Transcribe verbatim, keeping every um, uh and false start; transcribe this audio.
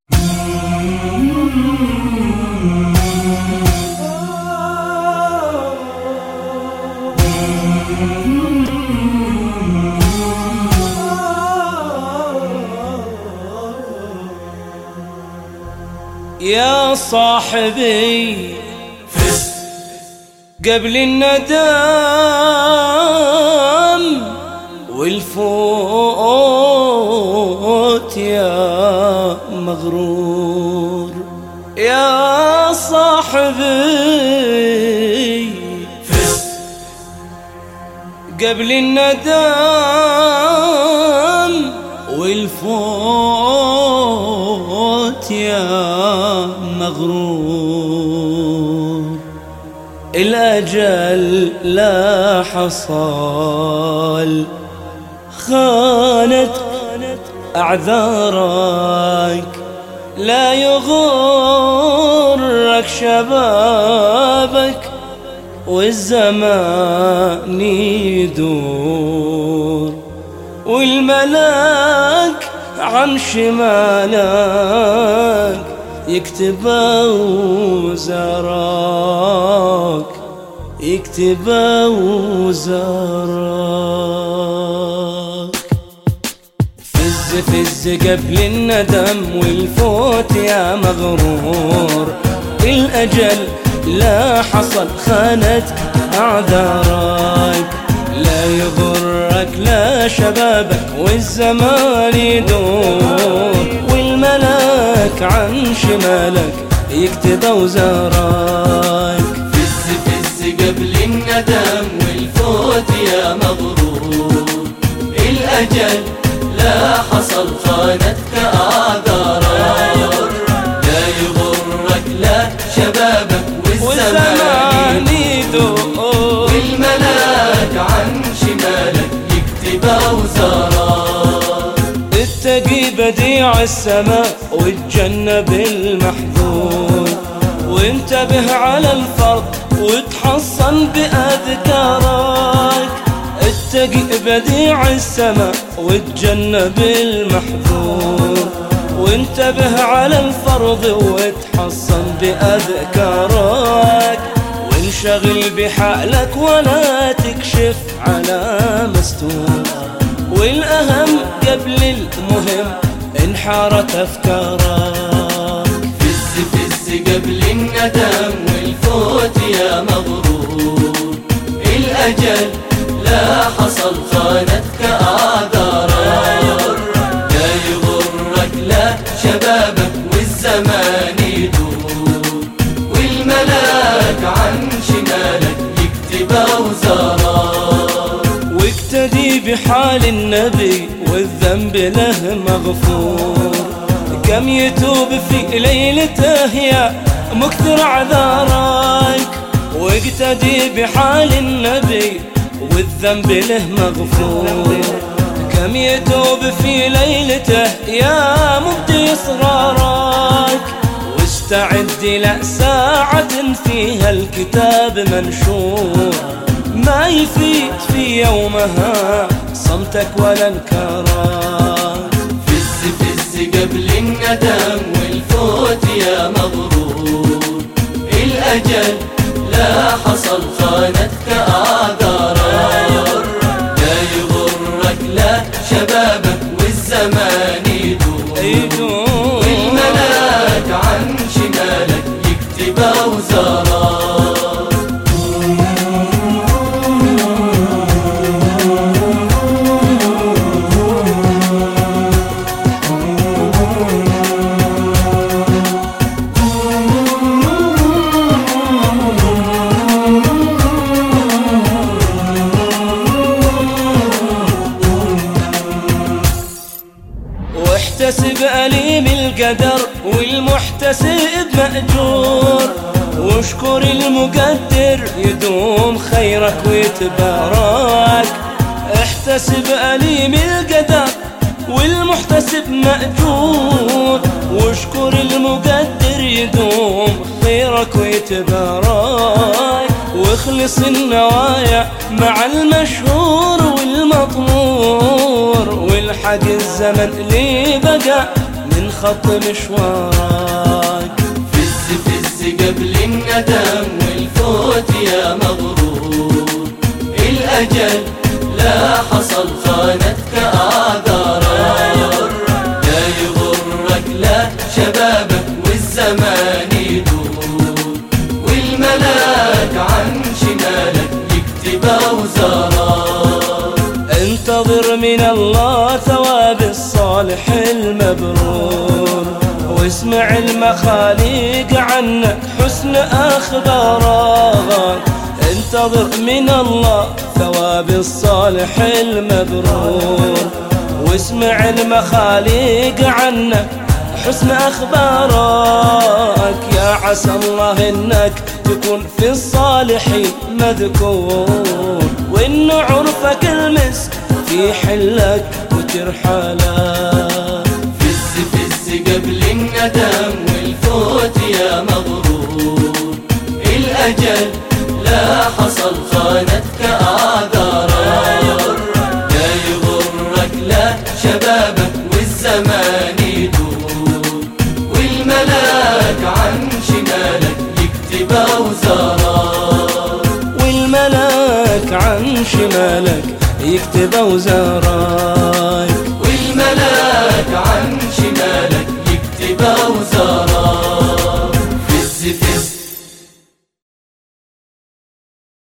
يا صاحبي فز قبل الندم والفوت يا مغرور. يا صاحبي فز قبل الندم والفوت يا مغرور. الأجل لا حصل خانت أعذارك، لا يغرك شبابك والزمان يدور، والملاك عن شمالك يكتب وزارك، يكتب وزارك. فز فز قبل الندم والفوت يا مغرور. الأجل لا حصل خانتك أعذارك، لا يغرك لا شبابك والزمان يدور، والملاك عن شمالك يكتب أوزارك. فز فز قبل الندم والفوت يا مغرور. الأجل لا حصل خانتك أعذارك، لا يغرك لا شبابك والزمان يدور، والملاك عن شمالك يكتب أوزارك. اتقي بديع السماء وتجنب المحذور، وانتبه على الفرض وتحصن بأذكارك. اتقي بديع السماء وتجنب المحذور، وانتبه على الفرض وتحصن بأذكارك. وانشغل بحالك ولا تكشف على مستور، والأهم قبل المهم انحارت أفكارك. فز فز قبل الندم والفوت يا مغرور. الأجل لا حصل خانتك أعذارك، لا يغرك لا شبابك والزمان يدور، والملاك عن شمالك يكتب أوزارك. واقتدي بحال النبي والذنب له مغفور، كم يتوب في ليلته يا مكثر اعذارك. واقتدي بحال النبي والذنب له مغفور، كم يتوب في ليلته يا مبدي إصرارك. واستعد لساعة فيها الكتاب منشور، ما يفيد في يومها صمتك ولا انكارك. فز فز قبل الندم والفوت يا مغرور. الأجل لا حصل خانتك أعذارك، لا يغرك لا شبابك والزمان يدور، والملاك عن شمالك يكتب أوزارك. واحتسب أليم القدر والمحتسب مأجور، واشكر المقدر يدوم خيرك ويتبارك. احتسب أليم القدر والمحتسب مأجور، واشكر المقدر يدوم خيرك ويتبارك. واخلص النوايا مع المشهور والمطمور، والحق الزمن اللي بقى من خط مشوارك. فز فز قبل الندم والفوت يا مغرور، الأجل لا حصل خانتك أعذارك. لا يغرك لا شبابك والزمان يدور، والملاك عن شمالك يكتب أوزارك. انتظر من الله ثواب الصالح المبرور، واسمع المخاليق عنك حسن أخبارك. انتظر من الله ثواب الصالح المبرور، واسمع المخاليق عنك حسن أخبارك. يا عسى الله إنك تكون في الصالحين مذكور، وإن عرفك المسك في حلك وترحلك. فز فز قبل الندم والفوت يا مغرور، الأجل لا حصل خانتك أعذارك. لا يغرك لا شبابك والزمان يدور، والملاك عن شمالك يكتب أوزارك. والملاك عن شمالك يكتب أوزارك.